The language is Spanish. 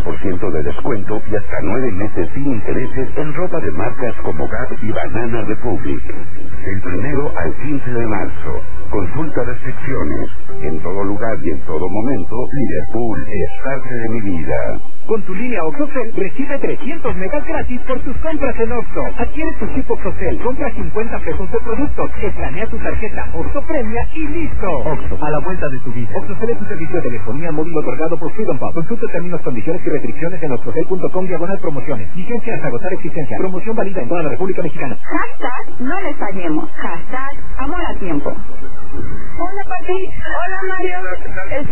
50% de descuento y hasta 9 meses sin intereses en ropa de marcas como Gap y Banana Republic. Del 1 al 15 de marzo. Consulta restricciones. En todo lugar y en todo momento, Liverpool es parte de mi vida. Con tu línea OXXOCEL, recibe 300 megas gratis por tus compras en Oxxo. Adquiere tu chip OXXOCEL, compra 50 pesos de productos, escanea tu tarjeta Oxxo Premia y listo. Oxxo, a la vuelta de tu vida. OXXOCEL es un servicio de telefonía móvil otorgado por Freedom Pub. Consulta términos, condiciones y restricciones en oxxocel.com/promociones. Vigencia hasta agotar existencia. Promoción válida en toda la República Mexicana. Hashtag no les fallemos. Hashtag amor a tiempo. Hola, papi. Hola, Mario.